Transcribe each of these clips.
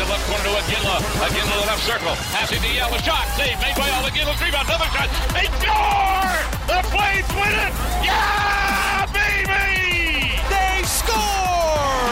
it left corner to Iginla. Iginla to left circle. Passing to Yell. A shot. Save made by all. Iginla. Rebound. Another shot. They score! The Flames win it! Yeah, baby! They score!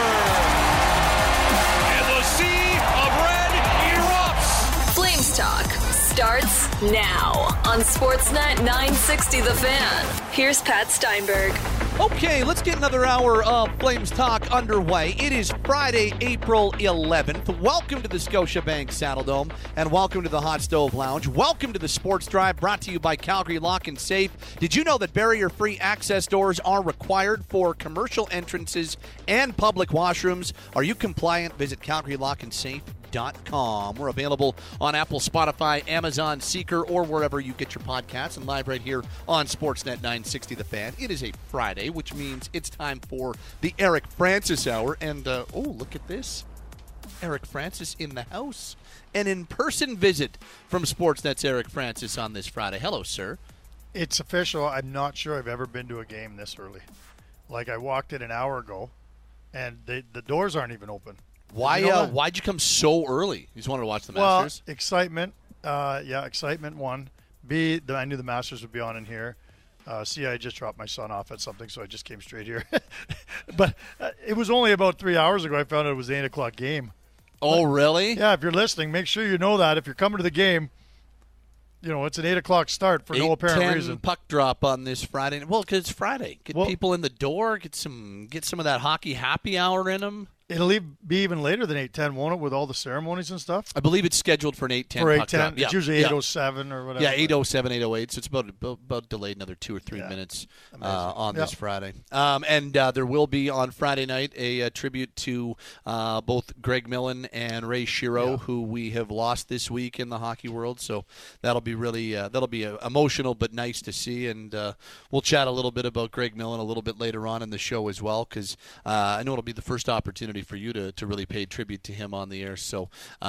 And the sea of red erupts. Flames Talk starts now on Sportsnet 960 The Fan. Here's Pat Steinberg. Okay, let's get another hour of Flames Talk underway. It is Friday, April 11th. Welcome to the Scotiabank Saddledome, and welcome to the Hot Stove Lounge. Welcome to the Sports Drive, brought to you by Calgary Lock and Safe. Did you know that barrier-free access doors are required for commercial entrances and public washrooms? Are you compliant? Visit CalgaryLockandSafe.com. We're available on Apple, Spotify, Amazon, Seeker, or wherever you get your podcasts, and live right here on Sportsnet 960 The Fan. It is a Friday, which means it's time for the Eric Francis Hour. And, look at this. Eric Francis in the house. An in-person visit from Sportsnet's Eric Francis on this Friday. Hello, sir. It's official. I'm not sure I've ever been to a game this early. Like, I walked in an hour ago, and the doors aren't even open. Why'd you come so early? You just wanted to watch the Masters? Well, excitement. Excitement, one. B, I knew the Masters would be on in here. C, I just dropped my son off at something, so I just came straight here. But it was only about 3 hours ago I found out it was an 8 o'clock game. Oh, really? Yeah, if you're listening, make sure you know that. If you're coming to the game, it's an 8 o'clock start for no apparent reason. Puck drop on this Friday. Well, because it's Friday. Get people in the door. Get some of that hockey happy hour in them. It'll be even later than 8:10, won't it, with all the ceremonies and stuff? I believe it's scheduled for an 8:10 For puck drop. It's usually 8:07 or whatever. Yeah, 8:07, 8:08. So it's about delayed another 2 or 3 minutes on this Friday. And there will be on Friday night a tribute to both Greg Millen and Ray Shero, who we have lost this week in the hockey world. So that'll be really emotional but nice to see. And we'll chat a little bit about Greg Millen a little bit later on in the show as well, because I know it'll be the first opportunity for you to really pay tribute to him on the air. So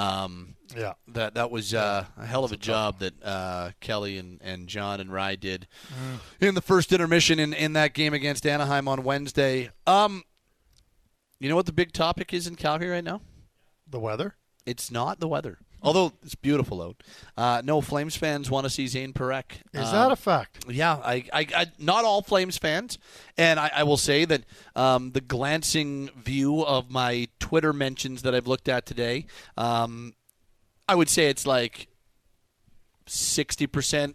that was a hell of a job that Kelly and John and Rye did in the first intermission in that game against Anaheim on Wednesday. You know what the big topic is in Calgary right now? The weather? It's not the weather. Although it's beautiful out. No, Flames fans want to see Zane Parekh. Is that a fact? Yeah, I not all Flames fans. And I will say that the glancing view of my Twitter mentions that I've looked at today, I would say it's like 60%,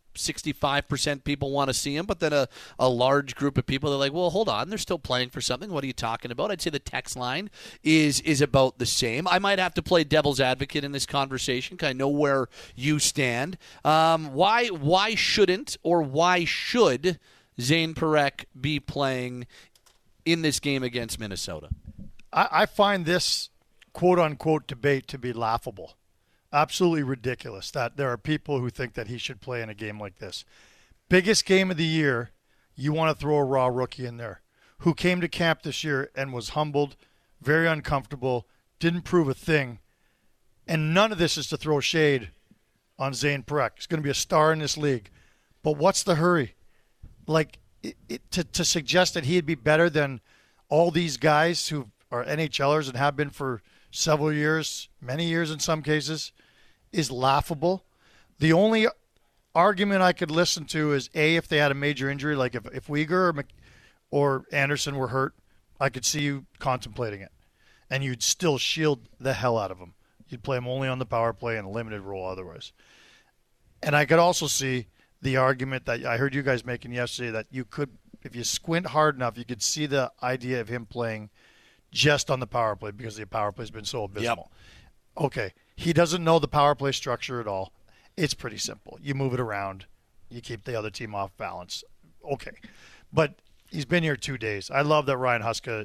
65% people want to see him, but then a large group of people, they're like, well, hold on, they're still playing for something. What are you talking about? I'd say the text line is about the same. I might have to play devil's advocate in this conversation because I know where you stand. Why shouldn't or why should Zane Parekh be playing in this game against Minnesota? I find this quote-unquote debate to be laughable. Absolutely ridiculous that there are people who think that he should play in a game like this. Biggest game of the year, you want to throw a raw rookie in there who came to camp this year and was humbled, very uncomfortable, didn't prove a thing. And none of this is to throw shade on Zane Parekh. He's going to be a star in this league. But what's the hurry? Like, to suggest that he'd be better than all these guys who are NHLers and have been for several years, many years in some cases, is laughable. The only argument I could listen to is, A, if they had a major injury, like if Weegar or Anderson were hurt, I could see you contemplating it. And you'd still shield the hell out of them. You'd play them only on the power play in a limited role otherwise. And I could also see the argument that I heard you guys making yesterday, that you could, if you squint hard enough, you could see the idea of him playing just on the power play because the power play has been so abysmal. Yep. Okay, he doesn't know the power play structure at all. It's pretty simple. You move it around. You keep the other team off balance. Okay, but he's been here 2 days. I love that Ryan Huska,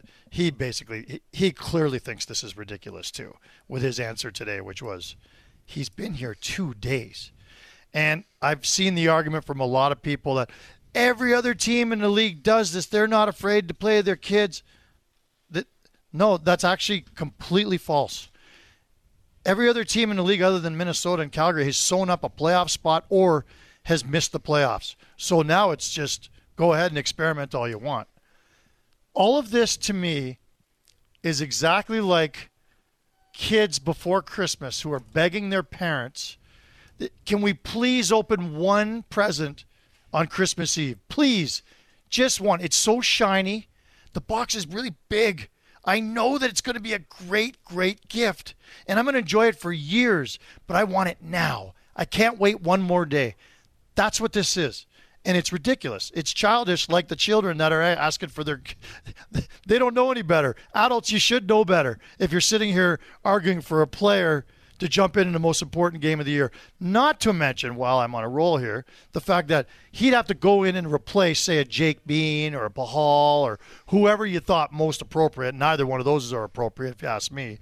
he clearly thinks this is ridiculous too, with his answer today, which was, he's been here 2 days. And I've seen the argument from a lot of people that every other team in the league does this. They're not afraid to play their kids. No, that's actually completely false. Every other team in the league other than Minnesota and Calgary has sewn up a playoff spot or has missed the playoffs. So now it's just go ahead and experiment all you want. All of this to me is exactly like kids before Christmas who are begging their parents, can we please open one present on Christmas Eve? Please. Just one. It's so shiny. The box is really big. I know that it's going to be a great, great gift, and I'm going to enjoy it for years, but I want it now. I can't wait one more day. That's what this is. And it's ridiculous. It's childish, like the children that are asking for their – they don't know any better. Adults, you should know better if you're sitting here arguing for a player to jump in the most important game of the year. Not to mention, while I'm on a roll here, the fact that he'd have to go in and replace, say, a Jake Bean or a Pahal or whoever you thought most appropriate. Neither one of those are appropriate, if you ask me.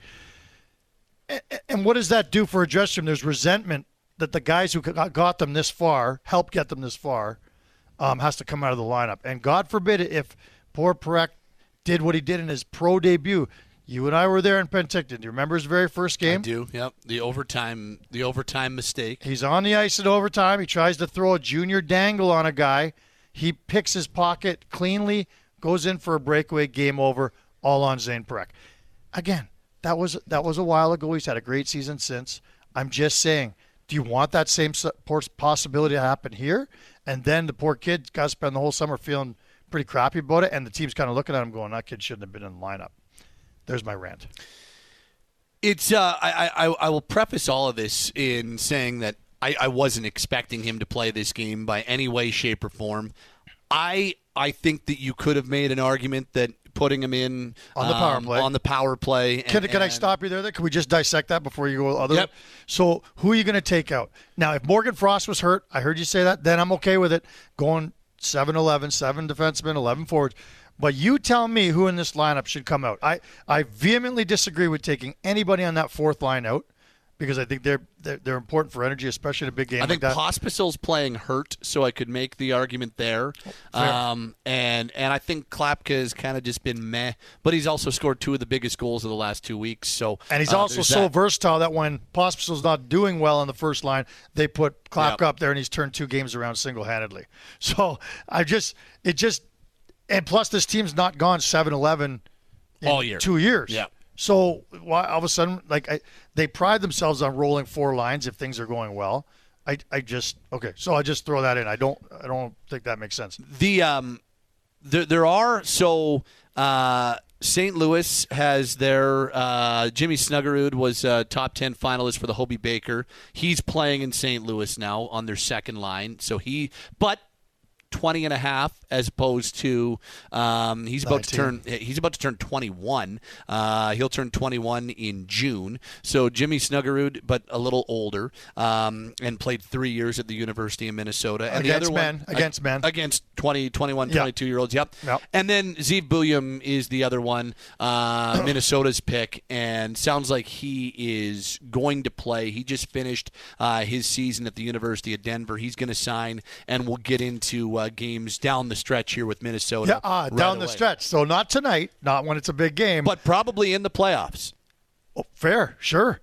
And what does that do for a dressing room? There's resentment that the guys who got them this far, helped get them this far, has to come out of the lineup. And God forbid if poor Parekh did what he did in his pro debut. You and I were there in Penticton. Do you remember his very first game? I do, yep. The overtime mistake. He's on the ice in overtime. He tries to throw a junior dangle on a guy. He picks his pocket cleanly, goes in for a breakaway, game over, all on Zane Parekh. Again, that was a while ago. He's had a great season since. I'm just saying, do you want that same possibility to happen here? And then the poor kid got to spend the whole summer feeling pretty crappy about it, and the team's kind of looking at him going, that kid shouldn't have been in the lineup. There's my rant. It's I will preface all of this in saying that I wasn't expecting him to play this game by any way, shape, or form. I think that you could have made an argument that putting him in on the power play. Can I stop you there? Can we just dissect that before you go other? Yep. So who are you going to take out? Now, if Morgan Frost was hurt, I heard you say that, then I'm okay with it. Going 7-11, 7 defensemen, 11 forwards. But you tell me who in this lineup should come out. I vehemently disagree with taking anybody on that fourth line out because I think they're important for energy, especially in a big game like that. I think Pospisil's playing hurt, so I could make the argument there. And I think Klapka has kind of just been meh, but he's also scored 2 of the biggest goals of the last 2 weeks. So and he's also so versatile that when Pospisil's not doing well on the first line, they put Klapka up there, and he's turned 2 games around single-handedly. So and plus, this team's not gone 7-11 all year, 2 years. Yeah. So why all of a sudden, they pride themselves on rolling 4 lines if things are going well. So I just throw that in. I don't think that makes sense. St. Louis has their Jimmy Snuggerud was a top 10 finalist for the Hobey Baker. He's playing in St. Louis now on their second line. So but 20.5 as opposed to he's about to turn 21. He'll turn 21 in June. So Jimmy Snuggerud, but a little older, and played 3 years at the University of Minnesota. And against 20, 21, 22-year-olds. Yep. And then Zeev Buium is the other one, Minnesota's pick, and sounds like he is going to play. He just finished his season at the University of Denver. He's going to sign, and we'll get into games down the stretch here with Minnesota. Down the stretch. So not tonight, not when it's a big game. But probably in the playoffs. Oh, fair. Sure.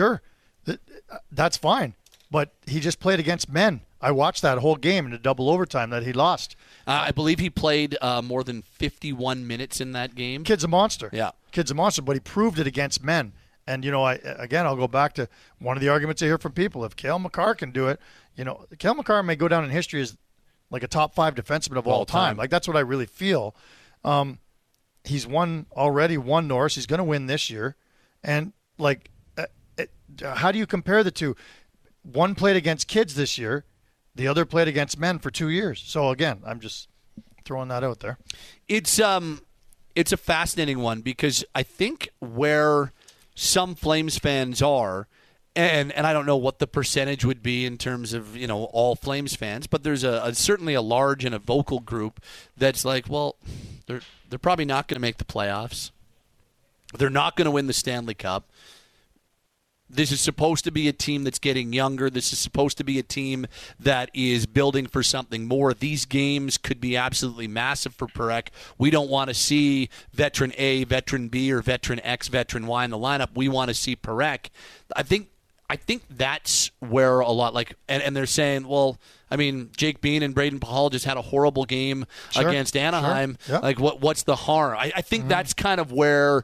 That's fine. But he just played against men. I watched that whole game in a double overtime that he lost. I believe he played more than 51 minutes in that game. Kid's a monster. Yeah. Kid's a monster, but he proved it against men. And, I'll go back to one of the arguments I hear from people. If Cale Makar can do it, Cale Makar may go down in history as like a top 5 defenseman of all time. Like, that's what I really feel. He's already won Norris. He's going to win this year. And, how do you compare the two? One played against kids this year. The other played against men for 2 years. So, again, I'm just throwing that out there. It's a fascinating one because I think where some Flames fans are, and I don't know what the percentage would be in terms of, all Flames fans, but there's certainly a large and a vocal group that's like, well, they're probably not going to make the playoffs. They're not going to win the Stanley Cup. This is supposed to be a team that's getting younger. This is supposed to be a team that is building for something more. These games could be absolutely massive for Parekh. We don't want to see veteran A, veteran B, or veteran X, veteran Y in the lineup. We want to see Parekh. I think that's where a lot and they're saying, well, I mean, Jake Bean and Braden Pahal just had a horrible game against Anaheim. Sure. Yep. What's the harm? I think that's kind of where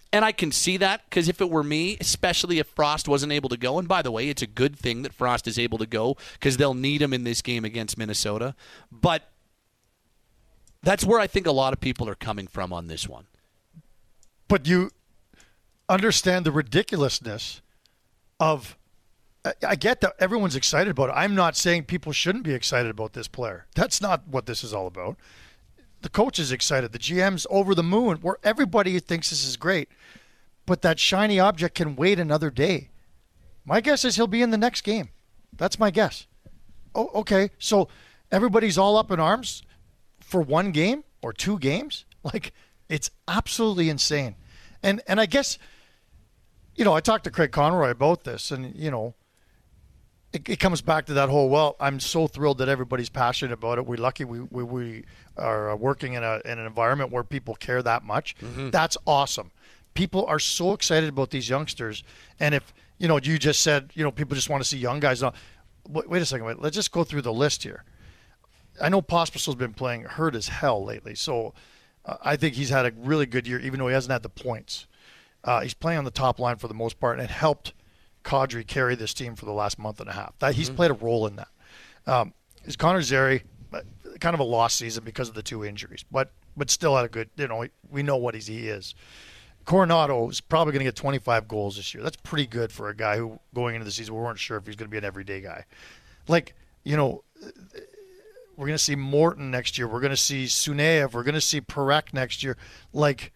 And I can see that, because if it were me, especially if Frost wasn't able to go, and by the way, it's a good thing that Frost is able to go because they'll need him in this game against Minnesota. But that's where I think a lot of people are coming from on this one. But you understand the ridiculousness of – I get that everyone's excited about it. I'm not saying people shouldn't be excited about this player. That's not what this is all about. The coach is excited. The GM's over the moon, where everybody thinks this is great. But that shiny object can wait another day. My guess is he'll be in the next game. That's my guess. Oh, okay. So everybody's all up in arms for one game or two games? Like, it's absolutely insane. And I guess, I talked to Craig Conroy about this, and, it comes back to that whole, well, I'm so thrilled that everybody's passionate about it. We're lucky we are working in an environment where people care that much. Mm-hmm. That's awesome. People are so excited about these youngsters. And if, you just said, people just want to see young guys. Wait a second. Let's just go through the list here. I know Pospisil's been playing hurt as hell lately. So I think he's had a really good year, even though he hasn't had the points. He's playing on the top line for the most part, and it helped Kadri carry this team for the last month and a half. He's played a role in that. Is Connor Zary kind of a lost season because of the two injuries, but still had a good, we know what he is. Coronado is probably going to get 25 goals this year. That's pretty good for a guy who, going into the season, we weren't sure if he's going to be an everyday guy. Like, we're going to see Morton next year. We're going to see Suneyev. We're going to see Parekh next year. Like,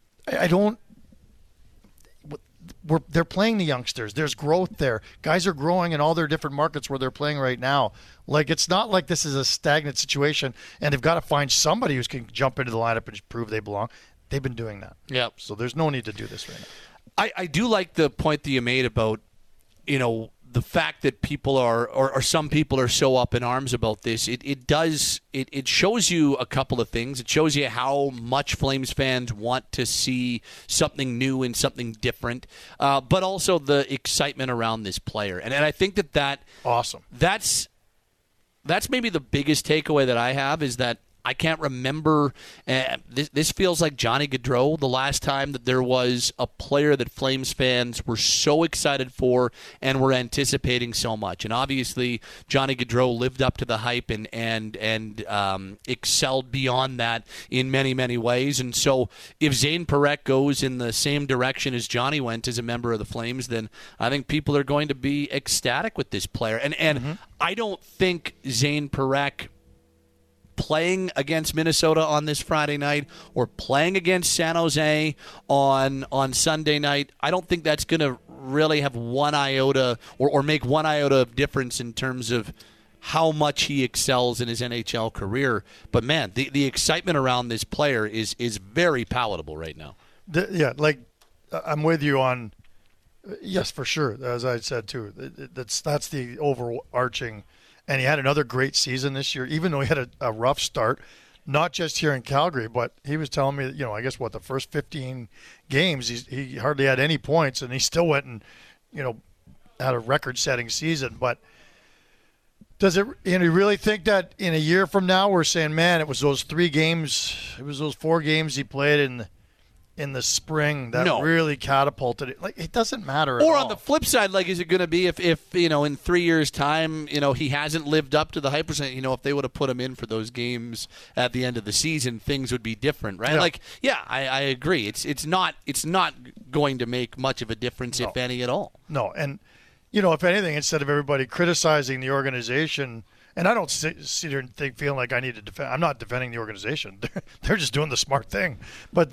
they're playing the youngsters. There's growth there. Guys are growing in all their different markets where they're playing right now. Like, it's not like this is a stagnant situation, and they've got to find somebody who can jump into the lineup and prove they belong. They've been doing that. Yeah. So there's no need to do this right now. I do like the point that you made about, the fact that people are, or some people are so up in arms about this. It shows you a couple of things. It shows you how much Flames fans want to see something new and something different, but also the excitement around this player. And I think that awesome. That's maybe the biggest takeaway that I have, is that I can't remember. This feels like Johnny Gaudreau, the last time that there was a player that Flames fans were so excited for and were anticipating so much. And obviously, Johnny Gaudreau lived up to the hype and excelled beyond that in many, many ways. And so if Zane Parekh goes in the same direction as Johnny went as a member of the Flames, then I think people are going to be ecstatic with this player. And I don't think Zane Parekh playing against Minnesota on this Friday night or playing against San Jose on Sunday night, I don't think that's going to really have one iota or make one iota of difference in terms of how much he excels in his NHL career. But, man, the excitement around this player is very palatable right now. I'm with you on yes, for sure, as I said too. That's the overarching. And he had another great season this year, even though he had a rough start, not just here in Calgary, but he was telling me, I guess the first 15 games, he hardly had any points, and he still went and, had a record-setting season. But you really think that in a year from now we're saying, man, it was those 4 games he played in the spring that really catapulted it? Like, it doesn't matter at all. Or on the flip side, like, is it going to be if in 3 years' time, he hasn't lived up to the hype percent, if they would have put him in for those games at the end of the season, things would be different, right? Yeah. I agree. It's not going to make much of a difference, if any at all. No, and if anything, instead of everybody criticizing the organization. And I don't sit here and feeling like I need to defend. I'm not defending the organization. They're just doing the smart thing. But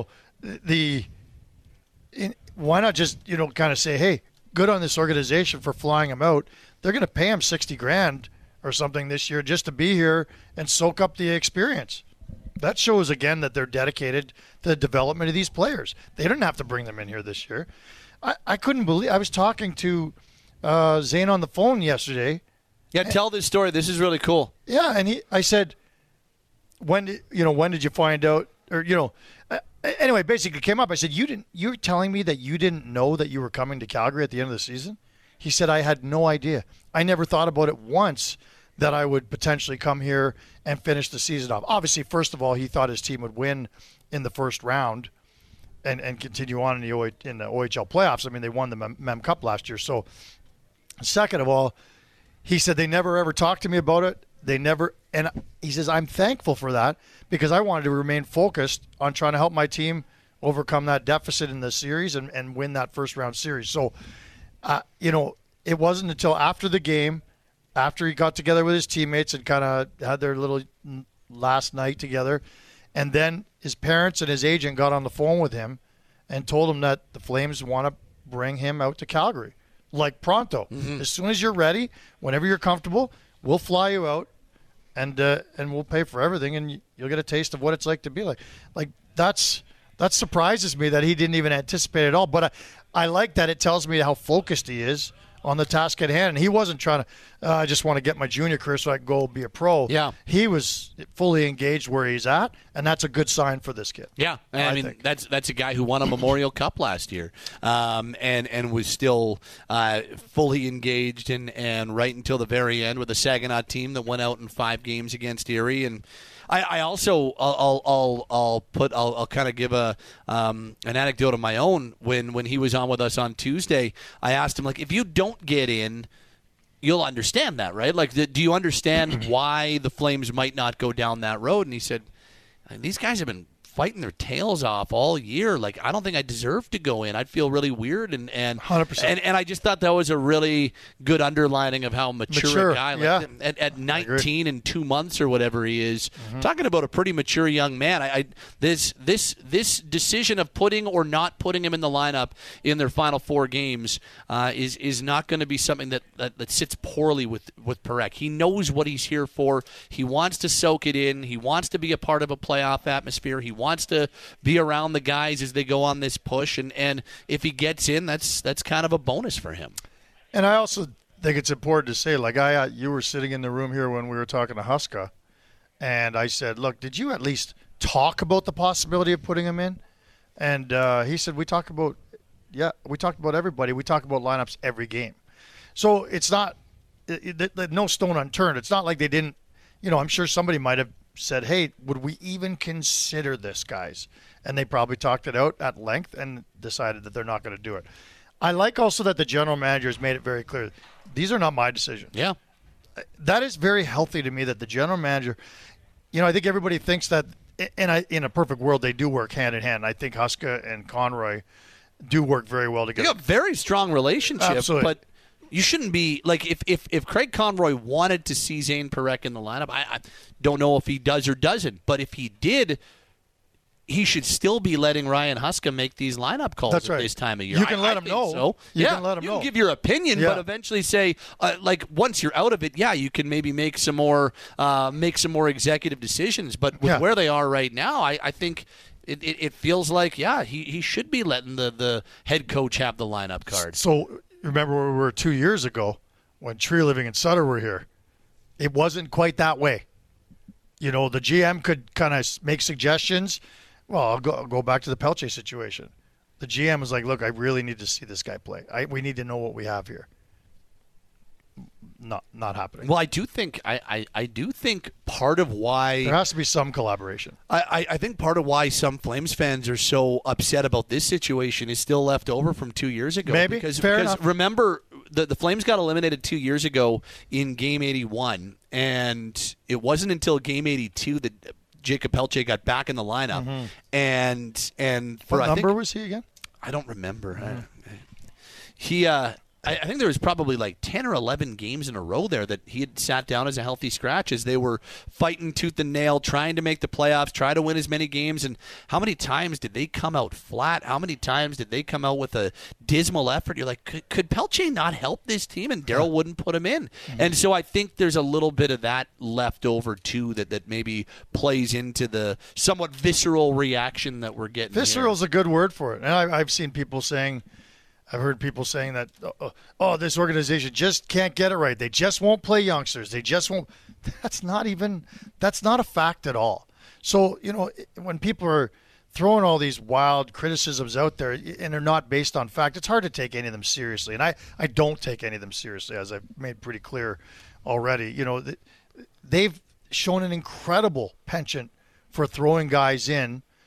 why not just kind of say, hey, good on this organization for flying him out. They're going to pay him $60,000 or something this year just to be here and soak up the experience. That shows again that they're dedicated to the development of these players. They didn't have to bring them in here this year. I couldn't believe. I was talking to Zane on the phone yesterday. Yeah, tell this story. This is really cool. Yeah, and I said, when did you find out? Or anyway, basically came up. I said, you're telling me that you didn't know that you were coming to Calgary at the end of the season? He said, I had no idea. I never thought about it once that I would potentially come here and finish the season off. Obviously, first of all, he thought his team would win in the first round. and continue on in the OHL playoffs. I mean, they won the Mem Cup last year. So, second of all, he said they never ever talked to me about it. They never, and he says, I'm thankful for that because I wanted to remain focused on trying to help my team overcome that deficit in the series and win that first round series. So, it wasn't until after the game, after he got together with his teammates and kind of had their little last night together, and then his parents and his agent got on the phone with him and told him that the Flames want to bring him out to Calgary, like pronto. Mm-hmm. As soon as you're ready, whenever you're comfortable, we'll fly you out, and we'll pay for everything, and you'll get a taste of what it's like to be like. Like that surprises me that he didn't even anticipate it at all. But I like that it tells me how focused he is on the task at hand. And he wasn't trying to, I just want to get my junior career so I can go be a pro. Yeah. He was fully engaged where he's at, and that's a good sign for this kid. Yeah. I mean, that's a guy who won a Memorial Cup last year and was still fully engaged and right until the very end with the Saginaw team that went out in 5 games against Erie. And I also I'll kind of give an anecdote of my own. When he was on with us on Tuesday, I asked him, like, if you don't get in, you'll understand that, right? Like, do you understand why the Flames might not go down that road? And he said, these guys have been fighting their tails off all year. Like, I don't think I deserve to go in. I'd feel really weird. And 100%. And I just thought that was a really good underlining of how mature a guy. Like, yeah. At 19 and 2 months or whatever he is, talking about a pretty mature young man. This decision of putting or not putting him in the lineup in their final 4 games is not going to be something that sits poorly with Parekh. He knows what he's here for. He wants to soak it in. He wants to be a part of a playoff atmosphere. He wants to be around the guys as they go on this push, and if he gets in, that's kind of a bonus for him. And I also think it's important to say, like, you were sitting in the room here when we were talking to Huska, and I said, look, did you at least talk about the possibility of putting him in? And he said, we talked about everybody. We talk about lineups every game. So it's not no stone unturned. It's not like they didn't, I'm sure somebody might have said, hey, would we even consider this, guys? And they probably talked it out at length and decided that they're not going to do it. I like also that the general manager has made it very clear. These are not my decisions. Yeah. That is very healthy to me that the general manager, I think everybody thinks that, and in a perfect world, they do work hand in hand. I think Huska and Conroy do work very well together. You have a very strong relationship. Absolutely. But you shouldn't be, like, if Craig Conroy wanted to see Zane Parekh in the lineup, I don't know if he does or doesn't, but if he did, he should still be letting Ryan Huska make these lineup calls at this time of year. You can let him know. So. You can let him know. You can give your opinion, but eventually say, once you're out of it, you can maybe make some more executive decisions. But with where they are right now, I think it feels like, he should be letting the head coach have the lineup card. So remember where we were 2 years ago when Tree Living and Sutter were here? It wasn't quite that way. The GM could kind of make suggestions. Well, I'll go back to the Pelche situation. The GM was like, look, I really need to see this guy play. We need to know what we have here. Not happening. Well, I do think part of why there has to be some collaboration. I think part of why some Flames fans are so upset about this situation is still left over from 2 years ago. Maybe because enough. Remember, the Flames got eliminated 2 years ago in Game 81, and it wasn't until Game 82 that Jacob Pelche got back in the lineup. Mm-hmm. And for what number was he again? I don't remember. Mm-hmm. I think there was probably like 10 or 11 games in a row there that he had sat down as a healthy scratch as they were fighting tooth and nail, trying to make the playoffs, try to win as many games. And how many times did they come out flat? How many times did they come out with a dismal effort? You're like, could Pelche not help this team? And Daryl wouldn't put him in. Mm-hmm. And so I think there's a little bit of that left over, too, that maybe plays into the somewhat visceral reaction that we're getting. Visceral is a good word for it. And I've seen people saying, I've heard people saying that, this organization just can't get it right. They just won't play youngsters. They just won't. That's not a fact at all. So, when people are throwing all these wild criticisms out there and they're not based on fact, it's hard to take any of them seriously. And I don't take any of them seriously, as I've made pretty clear already. They've shown an incredible penchant for throwing guys in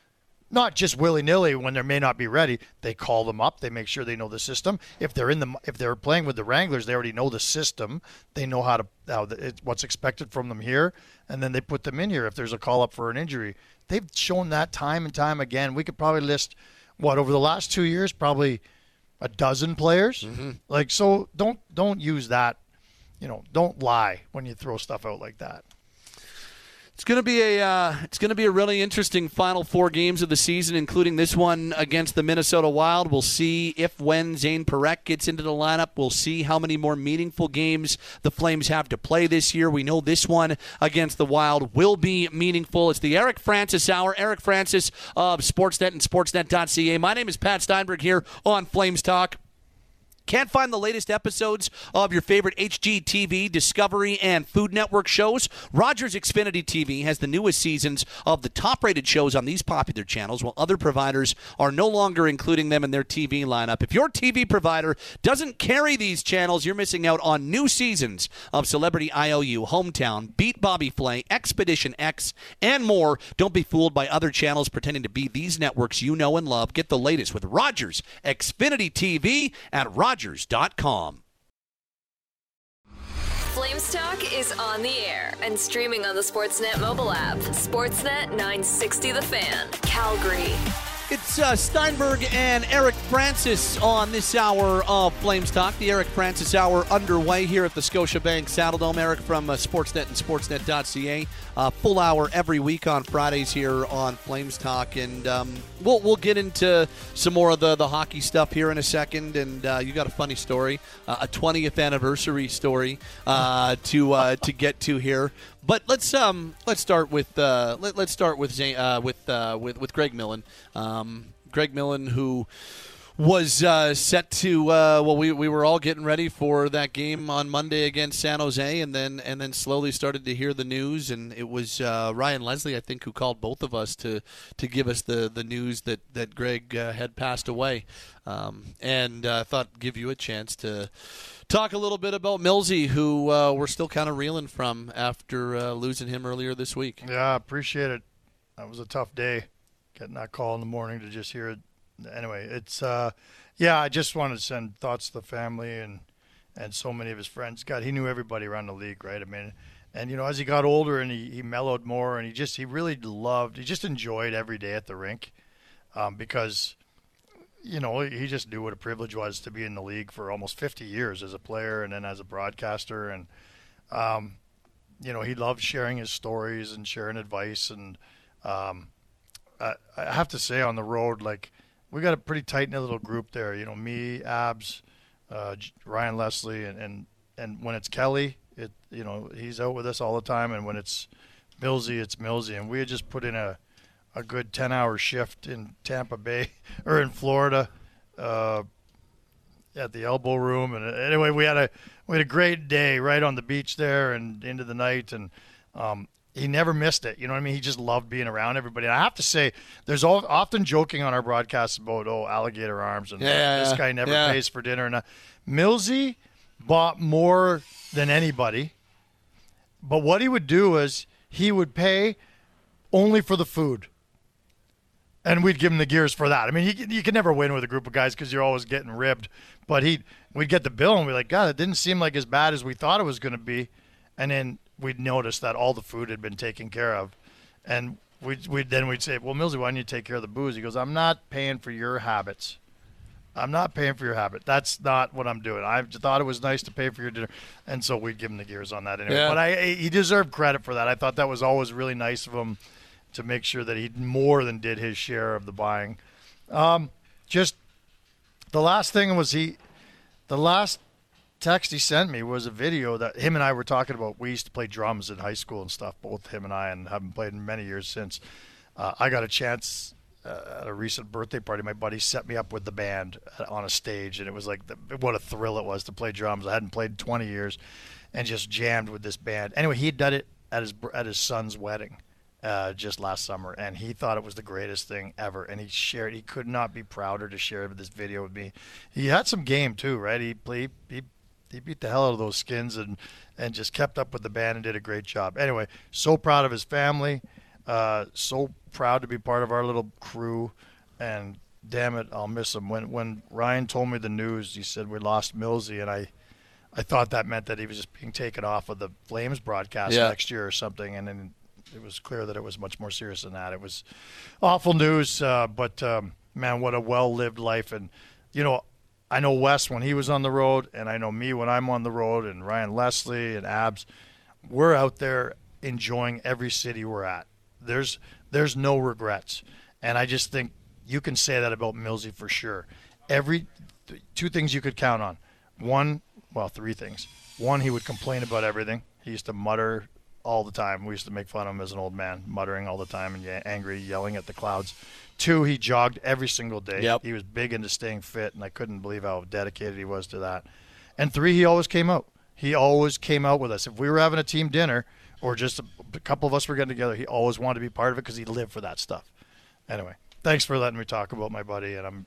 not just willy-nilly when they may not be ready. They call them up. They make sure they know the system. If they're playing with the Wranglers, they already know the system. They know what's expected from them here, and then they put them in here if there's a call-up for an injury. They've shown that time and time again. We could probably list, over the last 2 years, probably a dozen players. Mm-hmm. So don't use that. Don't lie when you throw stuff out like that. It's going to be a really interesting final 4 games of the season, including this one against the Minnesota Wild. We'll see when Zane Parekh gets into the lineup. We'll see how many more meaningful games the Flames have to play this year. We know this one against the Wild will be meaningful. It's the Eric Francis Hour. Eric Francis of Sportsnet and Sportsnet.ca. My name is Pat Steinberg here on Flames Talk. Can't find the latest episodes of your favorite HGTV, Discovery, and Food Network shows? Rogers Xfinity TV has the newest seasons of the top-rated shows on these popular channels, while other providers are no longer including them in their TV lineup. If your TV provider doesn't carry these channels, you're missing out on new seasons of Celebrity IOU, Hometown, Beat Bobby Flay, Expedition X, and more. Don't be fooled by other channels pretending to be these networks you know and love. Get the latest with Rogers Xfinity TV at Rogers.com. Flames Talk is on the air and streaming on the Sportsnet mobile app. Sportsnet 960 The Fan, Calgary. It's Steinberg and Eric Francis on this hour of Flames Talk. The Eric Francis Hour underway here at the Scotiabank Saddledome. Eric from Sportsnet and Sportsnet.ca. Full hour every week on Fridays here on Flames Talk. And we'll get into some more of the hockey stuff here in a second. And you got a funny story, a 20th anniversary story to get to here. But let's start with Greg Millen. Greg Millen, who was set to we were all getting ready for that game on Monday against San Jose, and then slowly started to hear the news, and it was Ryan Leslie, I think, who called both of us to give us the news that Greg had passed away, and I thought give you a chance to talk a little bit about Millsy, who we're still kind of reeling from after losing him earlier this week. Yeah, I appreciate it. That was a tough day, getting that call in the morning to just hear it. Anyway, it's I just wanted to send thoughts to the family and so many of his friends. God, he knew everybody around the league, right? I mean, and as he got older and he mellowed more, and he just enjoyed every day at the rink, because he just knew what a privilege it was to be in the league for almost 50 years as a player and then as a broadcaster, and he loved sharing his stories and sharing advice, and I have to say, on the road, we got a pretty tight-knit little group there. Me, Abs, Ryan Leslie, and when it's Kelly, he's out with us all the time. And when it's Millsy, it's Millsy. And we had just put in a good 10-hour shift in Tampa Bay or in Florida at the Elbow Room. And anyway, we had a great day right on the beach there and into the night. And he never missed it. You know what I mean? He just loved being around everybody. And I have to say, there's often joking on our broadcasts about, alligator arms and this guy never pays for dinner. And Millsy bought more than anybody. But what he would do is he would pay only for the food. And we'd give him the gears for that. I mean, you can never win with a group of guys because you're always getting ribbed. But we'd get the bill and we'd be like, God, it didn't seem like as bad as we thought it was going to be. And then we'd notice that all the food had been taken care of. And we'd say, well, Millsy, why don't you take care of the booze? He goes, I'm not paying for your habits. I'm not paying for your habit. That's not what I'm doing. I thought it was nice to pay for your dinner. And so we'd give him the gears on that anyway. Yeah. But he deserved credit for that. I thought that was always really nice of him to make sure that he more than did his share of the buying. Just the last thing was the last text he sent me was a video that him and I were talking about. We used to play drums in high school and stuff, both him and I, and haven't played in many years since. I got a chance at a recent birthday party. My buddy set me up with the band on a stage, and it was like what a thrill it was to play drums. I hadn't played in 20 years and just jammed with this band. Anyway, he did it at his son's wedding just last summer, and he thought it was the greatest thing ever, and he could not be prouder to share this video with me. He had some game too, right? He beat the hell out of those Skins and just kept up with the band and did a great job. Anyway, so proud of his family. So proud to be part of our little crew, and damn it, I'll miss him. When Ryan told me the news, he said we lost Millsy, and I thought that meant that he was just being taken off of the Flames broadcast next year or something, and then it was clear that it was much more serious than that. It was awful news, but man, what a well-lived life. And, I know Wes when he was on the road, and I know me when I'm on the road, and Ryan Leslie and Abs. We're out there enjoying every city we're at. There's no regrets. And I just think you can say that about Millsy for sure. Two things you could count on. Three things. One, he would complain about everything. He used to mutter all the time. We used to make fun of him as an old man, muttering all the time and angry, yelling at the clouds. Two, he jogged every single day. Yep. He was big into staying fit, and I couldn't believe how dedicated he was to that. And three, he always came out. He always came out with us. If we were having a team dinner or just a couple of us were getting together, he always wanted to be part of it because he lived for that stuff. Anyway, thanks for letting me talk about my buddy, and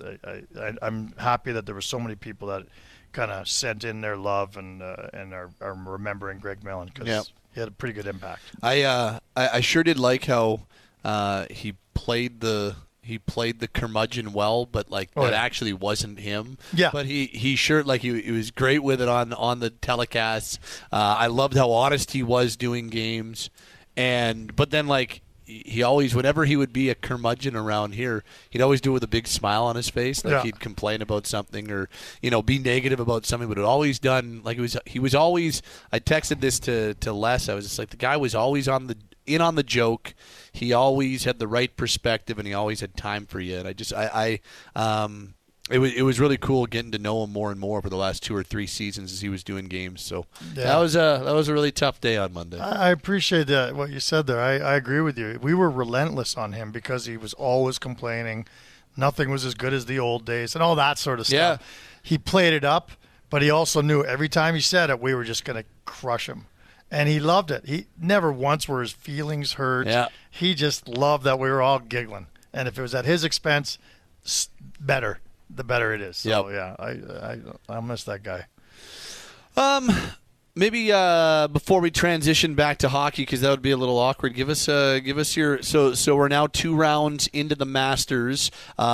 I'm happy that there were so many people that kind of sent in their love and are remembering Greg Millen because he had a pretty good impact. I sure did like how he played the curmudgeon well, but that actually wasn't him. Yeah. But he sure he was great with it on the telecasts. I loved how honest he was doing games, but then he always, whenever he would be a curmudgeon around here, he'd always do it with a big smile on his face. He'd complain about something or, be negative about something, but it always done, he was always, I texted this to Les, I was just like, the guy was always on the joke. He always had the right perspective, and he always had time for you. And it was really cool getting to know him more and more for the last 2 or 3 seasons as he was doing games. So that was a really tough day on Monday. I appreciate that, what you said there. I agree with you. We were relentless on him because he was always complaining. Nothing was as good as the old days and all that sort of stuff. Yeah. He played it up, but he also knew every time he said it, we were just going to crush him. And he loved it. He never once were his feelings hurt. Yeah. He just loved that we were all giggling. And if it was at his expense, the better it is. So, I'll miss that guy. Maybe before we transition back to hockey, because that would be a little awkward, give us your so we're now 2 rounds into the Masters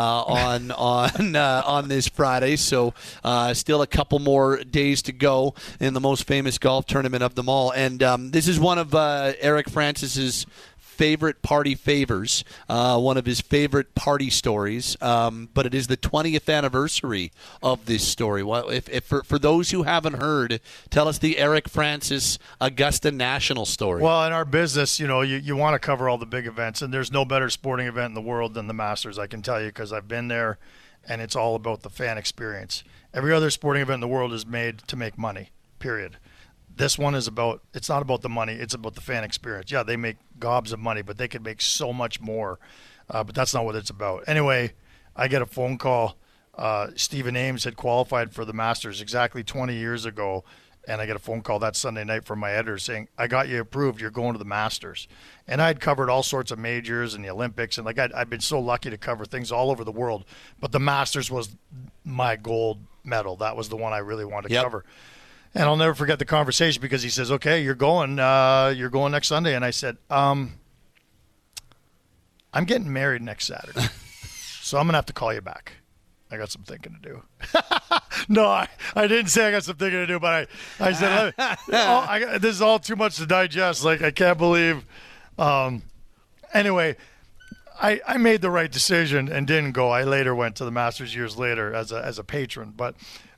on this Friday. So still a couple more days to go in the most famous golf tournament of them all, and this is one of Eric Francis's favorite party favors, one of his favorite party stories, but it is the 20th anniversary of this story. If for those who haven't heard, tell us the Eric Francis Augusta National story. Well, in our business, you want to cover all the big events, and there's no better sporting event in the world than the Masters, I can tell you, because I've been there, and it's all about the fan experience. Every other sporting event in the world is made to make money, period. This one is it's not about the money, it's about the fan experience. Yeah, they make gobs of money, but they could make so much more. But that's not what it's about. Anyway, I get a phone call. Stephen Ames had qualified for the Masters exactly 20 years ago, and I get a phone call that Sunday night from my editor saying, I got you approved, you're going to the Masters. And I'd covered all sorts of majors and the Olympics, and I'd been so lucky to cover things all over the world. But the Masters was my gold medal. That was the one I really wanted to cover. And I'll never forget the conversation because he says, okay, you're going next Sunday. And I said, I'm getting married next Saturday. So I'm going to have to call you back. I got some thinking to do. No, I didn't say I got some thinking to do, but I said, this is all too much to digest. I can't believe. Anyway, I made the right decision and didn't go. I later went to the Masters years later as a patron. But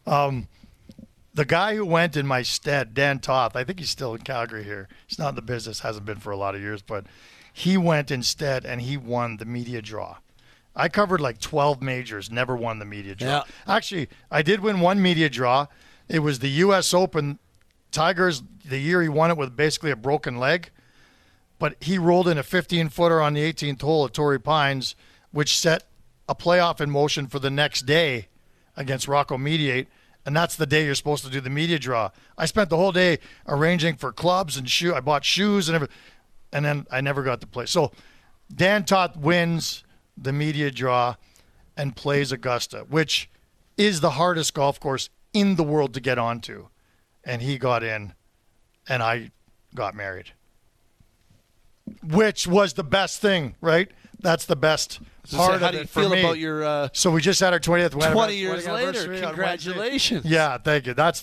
the guy who went in my stead, Dan Toth, I think he's still in Calgary here. He's not in the business, hasn't been for a lot of years, but he went instead and he won the media draw. I covered 12 majors, never won the media draw. Yeah. Actually, I did win one media draw. It was the U.S. Open. Tigers, the year he won it with basically a broken leg, but he rolled in a 15-footer on the 18th hole at Torrey Pines, which set a playoff in motion for the next day against Rocco Mediate. And that's the day you're supposed to do the media draw. I spent the whole day arranging for clubs and shoes. I bought shoes and everything, and then I never got to play. So Dan Toth wins the media draw and plays Augusta, which is the hardest golf course in the world to get onto. And he got in, and I got married. which was the best thing, right? That's the best part how of do you it for feel me. about your So we just had our 20th 20 years anniversary later? on Congratulations. Wednesday. Yeah, thank you. That's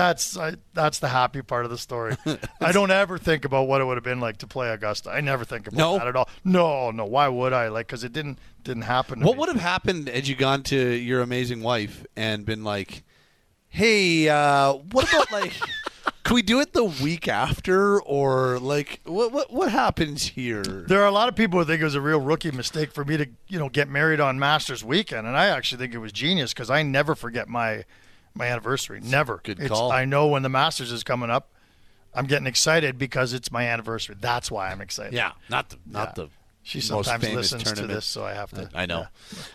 the happy part of the story. I don't ever think about what it would have been like to play Augusta. I never think about that at all. No. Why would I? Because it didn't happen to What me. would have happened had you gone to your amazing wife and been like, hey, what about like can we do it the week after, or like what happens here? There are a lot of people who think it was a real rookie mistake for me to get married on Masters weekend, and I actually think it was genius because I never forget my anniversary. Never. Good call. I know when the Masters is coming up, I'm getting excited because it's my anniversary. That's why I'm excited. Yeah, not the She most sometimes famous listens tournament. to this, so I have to. I know.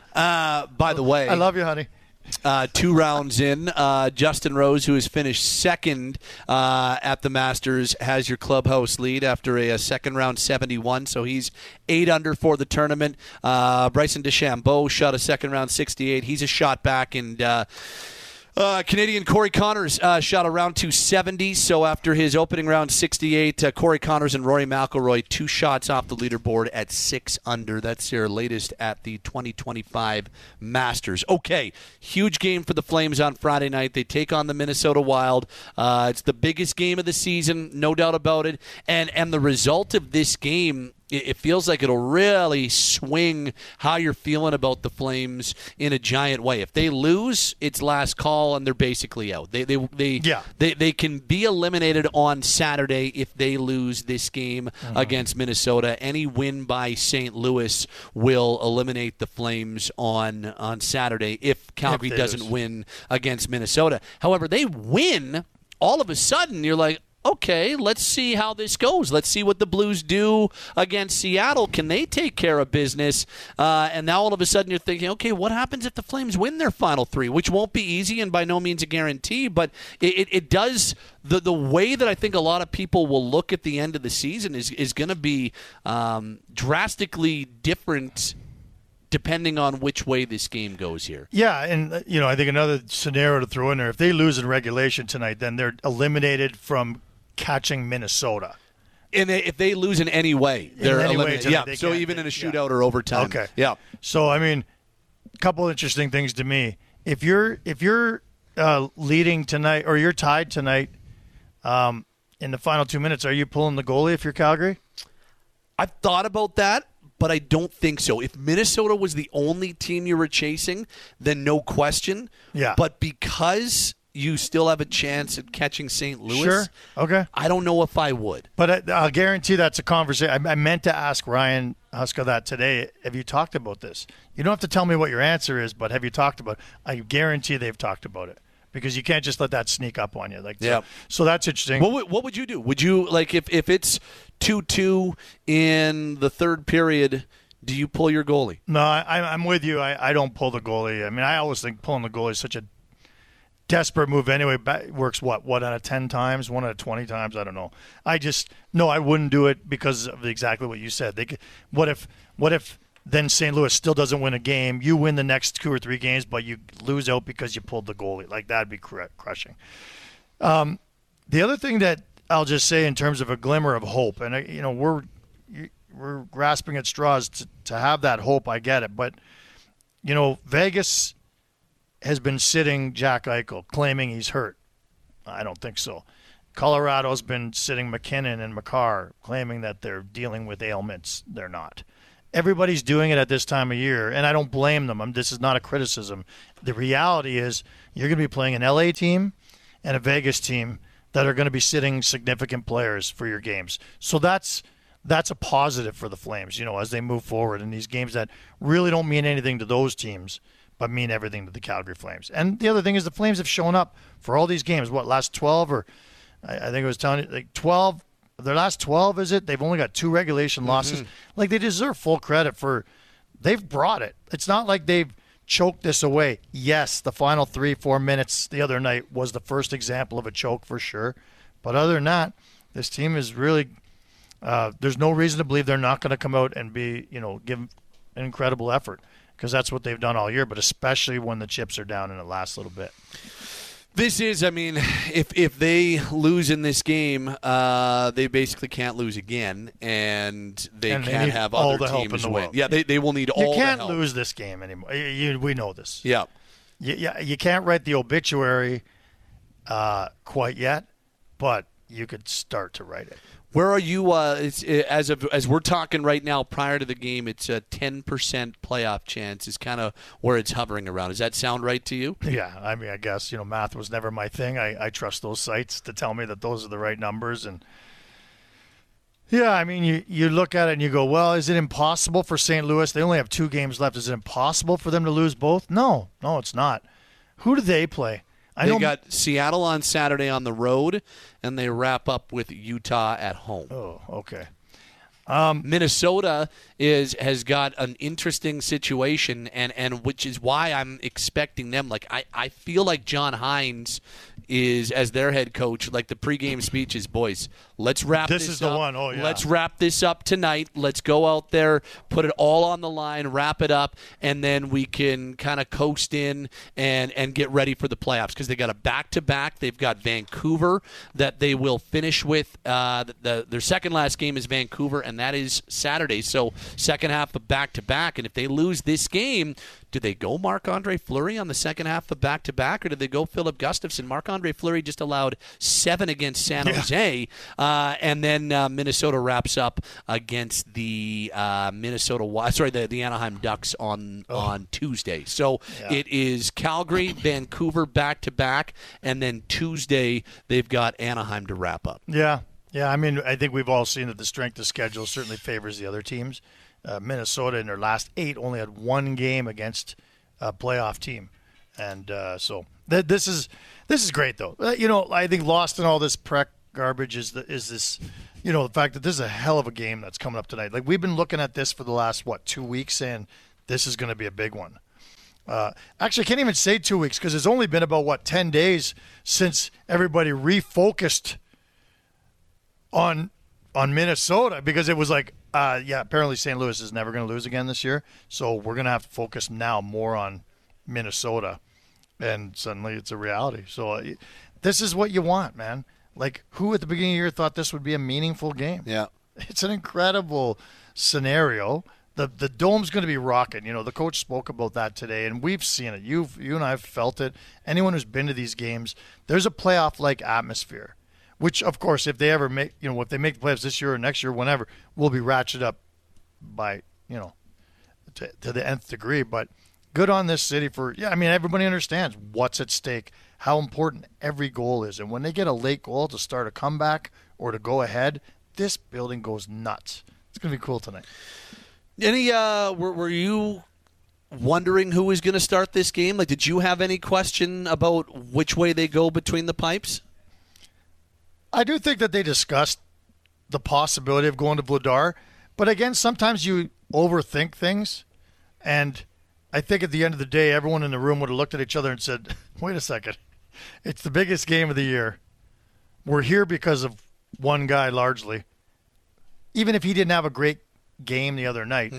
By the way, I love you, honey. 2 rounds in, Justin Rose, who has finished second at the Masters, has your clubhouse lead after a second round 71, so he's 8 under for the tournament. Bryson DeChambeau shot a second round 68. He's a shot back, and Canadian Corey Connors shot a round 270. So after his opening round 68, Corey Connors and Rory McIlroy 2 shots off the leaderboard at 6 under. That's their latest at the 2025 Masters. Okay, huge game for the Flames on Friday night. They take on the Minnesota Wild. It's the biggest game of the season, no doubt about it. And the result of this game, it feels like it'll really swing how you're feeling about the Flames in a giant way. If they lose, it's last call, and they're basically out. They can be eliminated on Saturday if they lose this game against Minnesota. Any win by St. Louis will eliminate the Flames on Saturday if Calgary doesn't win against Minnesota. However, they win, all of a sudden you're like, okay, let's see how this goes. Let's see what the Blues do against Seattle. Can they take care of business? And now all of a sudden you're thinking, okay, what happens if the Flames win their final 3? Which won't be easy and by no means a guarantee, but it does. The way that I think a lot of people will look at the end of the season is going to be drastically different depending on which way this game goes here. Yeah, and I think another scenario to throw in there, if they lose in regulation tonight, then they're eliminated from catching Minnesota. And if they lose in any way, they're eliminated. Yeah, so even in a shootout or overtime. Okay. Yeah. So, a couple interesting things to me. If you're leading tonight or you're tied tonight in the final 2 minutes, are you pulling the goalie if you're Calgary? I've thought about that, but I don't think so. If Minnesota was the only team you were chasing, then no question. Yeah. But because you still have a chance at catching St. Louis, sure. Okay. I don't know if I would. But I'll guarantee that's a conversation. I meant to ask Ryan Huska that today. Have you talked about this? You don't have to tell me what your answer is, but have you talked about it? I guarantee they've talked about it. Because you can't just let that sneak up on you. So that's interesting. What would you do? Would you, if it's 2-2 in the third period, do you pull your goalie? No, I'm with you. I don't pull the goalie. I always think pulling the goalie is such a desperate move anyway. Works what out of 10 times? 1 out of 20 times? I don't know. I wouldn't do it because of exactly what you said. What if then St. Louis still doesn't win a game? You win the next 2 or 3 games, but you lose out because you pulled the goalie. That'd be crushing. The other thing that I'll just say in terms of a glimmer of hope, and we're grasping at straws to have that hope. I get it, but Vegas has been sitting Jack Eichel, claiming he's hurt. I don't think so. Colorado's been sitting McKinnon and Makar, claiming that they're dealing with ailments. They're not. Everybody's doing it at this time of year, and I don't blame them. This is not a criticism. The reality is you're going to be playing an LA team and a Vegas team that are going to be sitting significant players for your games. So that's a positive for the Flames, as they move forward in these games that really don't mean anything to those teams, but mean everything to the Calgary Flames. And the other thing is the Flames have shown up for all these games. Last 12 or I think it was telling you, 12. Their last 12, is it? They've only got 2 regulation losses. They deserve full credit for they've brought it. It's not like they've choked this away. Yes, the final 3-4 minutes the other night was the first example of a choke for sure. But other than that, this team is really there's no reason to believe they're not going to come out and be, give an incredible effort because that's what they've done all year, but especially when the chips are down in the last little bit. This is, I mean, if they lose in this game, they basically can't lose again, and they can't have other teams win. Yeah, they will need all the help. You can't lose this game anymore. We know this. Yeah. You can't write the obituary quite yet, but you could start to write it. Where are you as we're talking right now prior to the game, it's a 10% playoff chance is kind of where it's hovering around. Does that sound right to you? Yeah, I mean, I guess, math was never my thing. I trust those sites to tell me that those are the right numbers. And yeah, I mean, you look at it and you go, well, is it impossible for St. Louis? They only have 2 games left. Is it impossible for them to lose both? No, it's not. Who do they play? They got Seattle on Saturday on the road, and they wrap up with Utah at home. Oh, okay. Minnesota has got an interesting situation, and which is why I'm expecting them. Like I feel like John Hines is, as their head coach, like the pregame speech is, boys, let's wrap this up. This is the one. Oh, yeah. Let's wrap this up tonight. Let's go out there, put it all on the line, wrap it up, and then we can kind of coast in and get ready for the playoffs, because they got a back-to-back. They've got Vancouver that they will finish with. Their second last game is Vancouver, and that is Saturday. So second half of back-to-back, and if they lose this game, do they go Marc-Andre Fleury on the second half of back-to-back, or do they go Philip Gustafsson? Marc-Andre Fleury just allowed 7 against San Jose, and then Minnesota wraps up against the the Anaheim Ducks on Tuesday. So it is Calgary, Vancouver back-to-back, and then Tuesday they've got Anaheim to wrap up. Yeah. I mean, I think we've all seen that the strength of schedule certainly favors the other teams. Minnesota in their last 8 only had 1 game against a playoff team, and so this is great though. I think lost in all this prep garbage is this, the fact that this is a hell of a game that's coming up tonight. Like, we've been looking at this for the last 2 weeks, saying this is going to be a big one. Actually, I can't even say 2 weeks, because it's only been about 10 days since everybody refocused on Minnesota, because it was like, apparently St. Louis is never going to lose again this year, so we're going to have to focus now more on Minnesota, and suddenly it's a reality. So this is what you want, man. Like, who at the beginning of the year thought this would be a meaningful game? Yeah. It's an incredible scenario. The dome's going to be rocking. The coach spoke about that today, and we've seen it. You and I have felt it. Anyone who's been to these games, there's a playoff-like atmosphere, which, of course, if they ever make, if they make the playoffs this year or next year, whenever, will be ratcheted up by, to the nth degree. But good on this city for, everybody understands what's at stake, how important every goal is. And when they get a late goal to start a comeback or to go ahead, this building goes nuts. It's going to be cool tonight. Were you wondering who was going to start this game? Like, did you have any question about which way they go between the pipes? I do think that they discussed the possibility of going to Vladar, but again, sometimes you overthink things, and I think at the end of the day, everyone in the room would have looked at each other and said, wait a second, it's the biggest game of the year. We're here because of one guy largely. Even if he didn't have a great game the other night,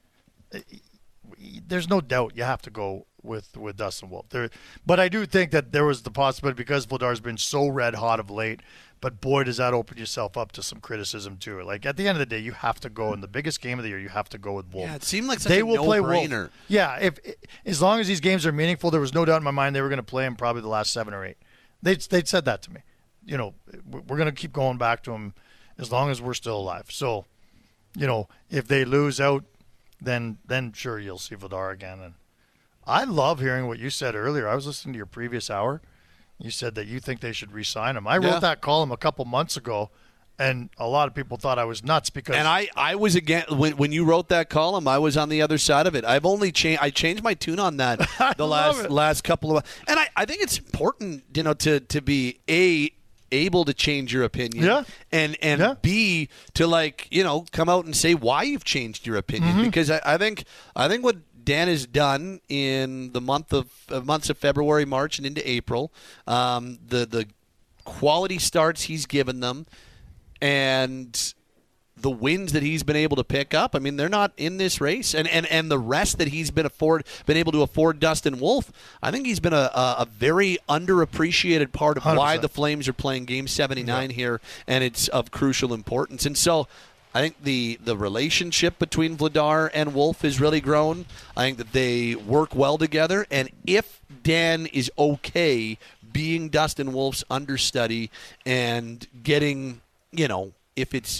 there's no doubt you have to go with Dustin Wolf. But I do think that there was the possibility, because Vladar's been so red hot of late, but boy, does that open yourself up to some criticism too. Like, at the end of the day, you have to go in the biggest game of the year. You have to go with Wolf. Yeah, it seemed like such a no-brainer. Wolf. Yeah, as long as these games are meaningful, there was no doubt in my mind they were going to play him probably the last 7 or 8. They'd said that to me. We're going to keep going back to him as long as we're still alive. So, if they lose out, then sure, you'll see Vladar again. And I love hearing what you said earlier. I was listening to your previous hour. You said that you think they should re-sign him. I wrote that column a couple months ago, and a lot of people thought I was nuts because. And I was again when you wrote that column, I was on the other side of it. I've only changed my tune on that the last couple of. And I think it's important, to be able to change your opinion, and B, to come out and say why you've changed your opinion, because I think what Dan has done in the months of February, March, and into April, the quality starts he's given them, and the wins that he's been able to pick up, I mean, they're not in this race. And the rest that he's been able to afford Dustin Wolf, I think he's been a very underappreciated part of 100%. Why the Flames are playing Game 79 here, and it's of crucial importance. And so I think the relationship between Vladar and Wolf has really grown. I think that they work well together. And if Dan is okay being Dustin Wolf's understudy and getting, if it's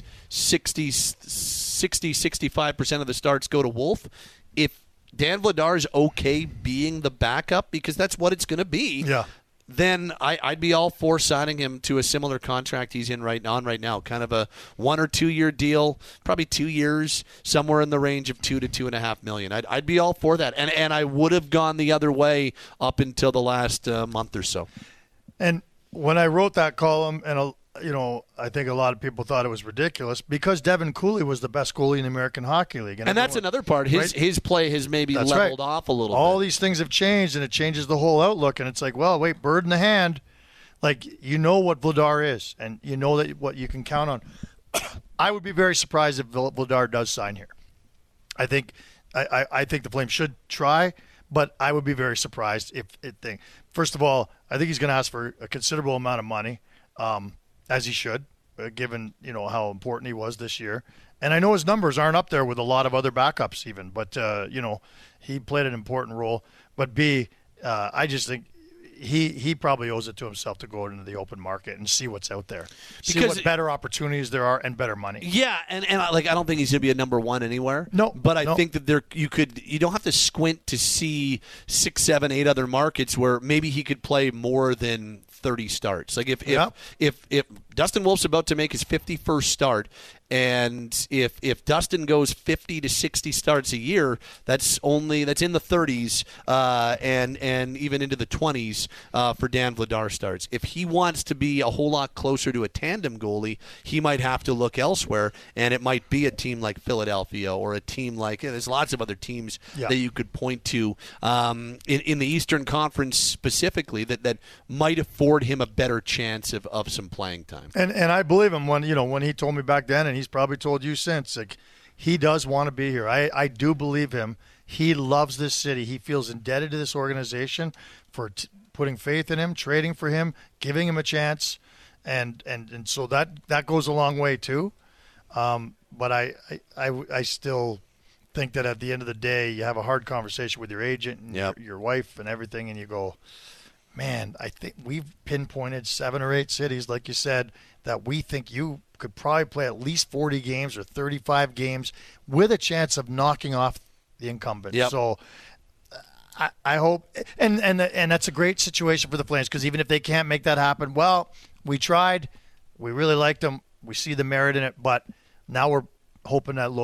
65% of the starts go to Wolf, if Dan Vladar is okay being the backup, because that's what it's going to be, then I'd be all for signing him to a similar contract he's in right now, kind of a 1 or 2 year deal, probably 2 years, somewhere in the range of $2 to $2.5 million. I'd be all for that, and I would have gone the other way up until the last month or so. And when I wrote that column, and I think a lot of people thought it was ridiculous because Devin Cooley was the best goalie in the American Hockey League. And that's another part. His play has maybe leveled off a little bit. All these things have changed, and it changes the whole outlook. And it's like, well, wait, bird in the hand. Like, what Vladar is, and that what you can count on. I would be very surprised if Vladar does sign here. I think the Flames should try, but I would be very surprised if it. First of all, I think he's going to ask for a considerable amount of money. As he should, given how important he was this year. And I know his numbers aren't up there with a lot of other backups even, but he played an important role. But I just think he probably owes it to himself to go into the open market and see what's out there, see what better opportunities there are and better money. Yeah, and I don't think he's going to be a number one anywhere. No, but I think that you don't have to squint to see 6, 7, 8 other markets where maybe he could play more than 30 starts. Like if Dustin Wolf's about to make his 51st start, and if Dustin goes 50 to 60 starts a year, that's in the 30s and even into the 20s for Dan Vladar starts. If he wants to be a whole lot closer to a tandem goalie, he might have to look elsewhere, and it might be a team like Philadelphia or a team like there's lots of other teams that you could point to in the Eastern Conference specifically that might afford him a better chance of some playing time. And I believe him when he told me back then, and he's probably told you since, like, he does want to be here. I do believe him. He loves this city. He feels indebted to this organization for putting faith in him, trading for him, giving him a chance, and so that goes a long way too. But I still think that at the end of the day, you have a hard conversation with your agent and your wife and everything, and you go, man, I think we've pinpointed 7 or 8 cities, like you said, that we think you could probably play at least 40 games or 35 games with a chance of knocking off the incumbent. Yep. So I hope, and that's a great situation for the Flames, because even if they can't make that happen, well, we tried, we really liked them, we see the merit in it, but now we're hoping that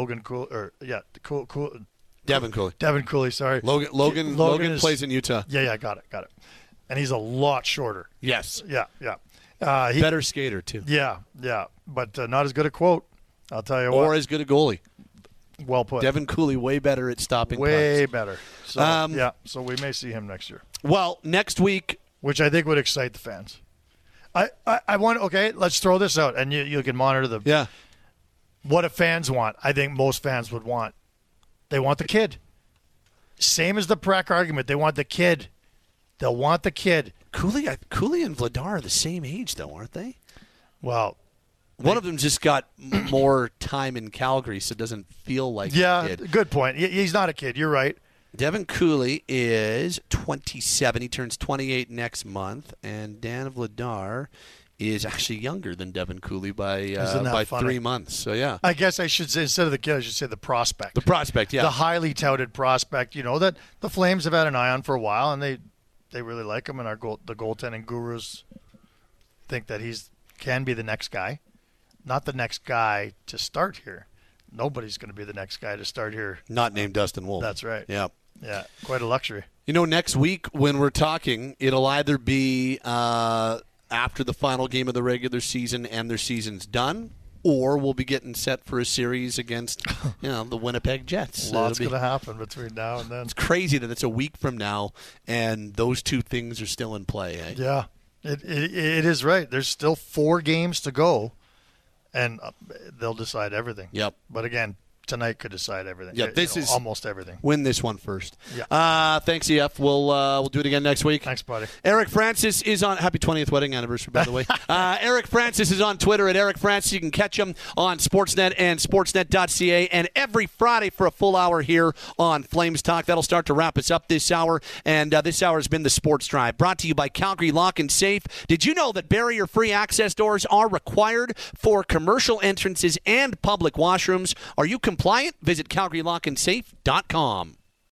Devin Cooley, sorry. Logan plays in Utah. Yeah, got it. And he's a lot shorter. Yes. Yeah. Better skater, too. Yeah. But not as good a quote, I'll tell you what. Or as good a goalie. Well put. Devin Cooley, way better at stopping pucks. Way better. So, so we may see him next year. Well, next week. Which I think would excite the fans. I want, okay, let's throw this out, and you can monitor them. Yeah. What do fans want? I think most fans would want. They want the kid. Same as the Prac argument. They want the kid. They'll want the kid. Cooley and Vladar are the same age, though, aren't they? Well, one of them just got more time in Calgary, so it doesn't feel like a kid. Good point. He's not a kid. You're right. Devin Cooley is 27. He turns 28 next month, and Dan Vladar is actually younger than Devin Cooley by 3 months. So, yeah. I guess I should say, instead of the kid, I should say the prospect. The prospect, yeah. The highly touted prospect, that the Flames have had an eye on for a while, and they really like him, and the goaltending gurus think that can be the next guy. Not the next guy to start here. Nobody's going to be the next guy to start here. Not named Dustin Wolf. That's right. Yeah. Yeah, quite a luxury. Next week when we're talking, it'll either be after the final game of the regular season and their season's done, or we'll be getting set for a series against the Winnipeg Jets. Lots going to happen between now and then. It's crazy that it's a week from now and those two things are still in play. Eh? Yeah, it is right. There's still 4 games to go, and they'll decide everything. Yep. But again, tonight could decide everything. Yeah, this is almost everything. Win this one first. Yeah. Thanks, EF. We'll do it again next week. Thanks, buddy. Eric Francis is on. Happy 20th wedding anniversary, by the way. Eric Francis is on Twitter at Eric Francis. You can catch him on Sportsnet and Sportsnet.ca, and every Friday for a full hour here on Flames Talk. That'll start to wrap us up this hour, and this hour has been the Sports Drive, brought to you by Calgary Lock and Safe. Did you know that barrier-free access doors are required for commercial entrances and public washrooms? Are you compliant? Visit CalgaryLockandSafe.com.